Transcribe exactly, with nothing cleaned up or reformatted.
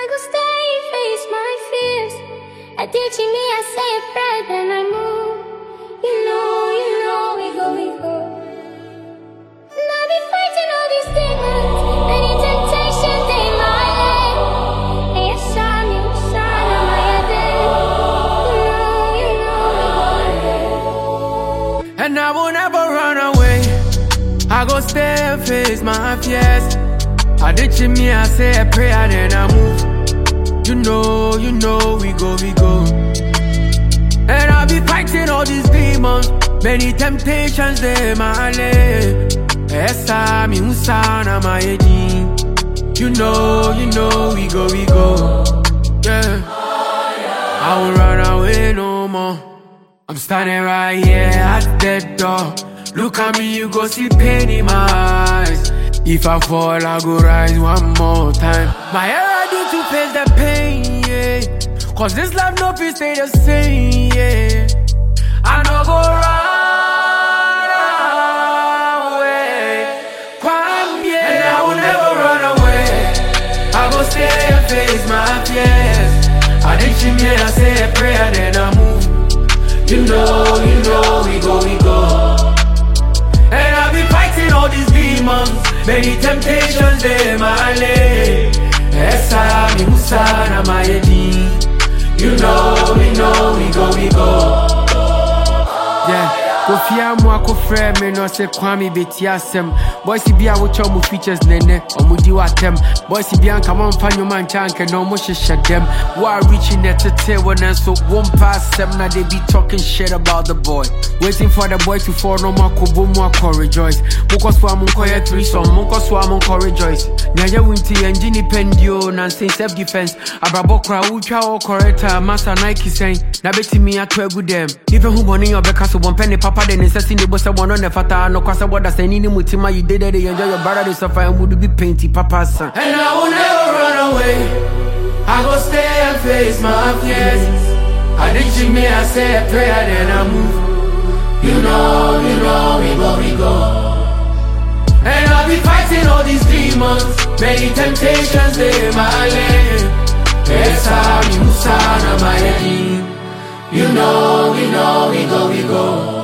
go stay, face my fears. I teaching me, I say a prayer, then I move. You know, you know, we go, we go. And I be fighting all these demons, many temptations in my life. And yes, I'm you, son of my head. You know, you know, we go. And I will never run away. I go stay and face my fears. I ditch me, I say a prayer, then I move. You know, you know, we go, we go. And I'll be fighting all these demons, many temptations they my lay. Yes, I'm in Usana, my edging. You know, you know, we go, we go. Yeah, I won't run away no more. I'm standing right here at the door. Look at me, you go see pain in my eyes. If I fall, I go rise one more time. My hair I do to face the pain, yeah. Cause this life no fit stay the same, yeah. I no go run away, Kwam, yeah. And I will never run away. I go stay and face my fears. I ditch me, I say a prayer, then I move. You know, you know, we go, we go. And I'll be fighting all these demons, many temptations they my lay. Yes, I'm in Usana, my edin. You know, we know, we go, we go. Yeah. Kofia mwa kofre me no se kwami beti asem. Boys si bia wo chomu features nene omudi watem. Boys si bia nka mon fanyo man chanke no mo hyehyɛ dem. Wa reaching that to tell when so one pass them now they be talking shit about the boy. Waiting for the boy to fall no more kobo mo ko rejoice. Moko so am nko ye three some moko so am nko rejoice. Nya ye winti engine pendio na say self defense. Abrabo kra utwa o corrector masa Nike sen. Na beti mi ato egu dem. Even who boni obeka so one penny papa then it's a sin the boss one on the fata no kwasa what that's any mutima you did it they enjoy your brother they suffer and would be painty papa son. And I will never run away. I go stay and face my fears. I ditch me, I say a prayer, then I move. You know, you know, we go, we go. And I'll be fighting all these demons, many temptations they my lay. Yes, I'm in Usana, my edin. You know, we know, we go, we go.